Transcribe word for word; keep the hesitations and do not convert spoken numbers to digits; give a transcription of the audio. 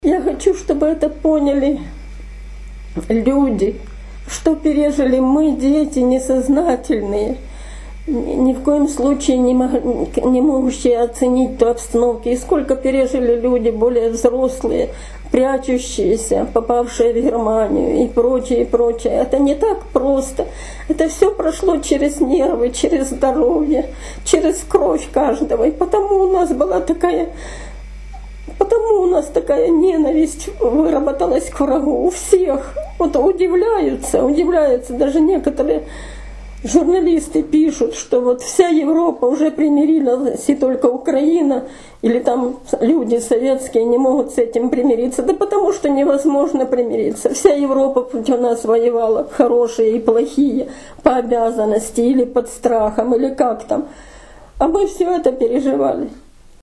Я хочу, чтобы это поняли люди, что пережили мы, дети несознательные, ни в коем случае не, мог, не могущие оценить ту обстановку, и сколько пережили люди более взрослые, прячущиеся, попавшие в Германию и прочее, и прочее. Это не так просто. Это все прошло через нервы, через здоровье, через кровь каждого. И потому у нас была такая... Потому у нас такая ненависть выработалась к врагу у всех. Вот удивляются, удивляются. Даже некоторые журналисты пишут, что вот вся Европа уже примирилась, и только Украина или там люди советские не могут с этим примириться. Да потому что невозможно примириться. Вся Европа против нас воевала, хорошие и плохие, по обязанности или под страхом, или как там. А мы все это переживали.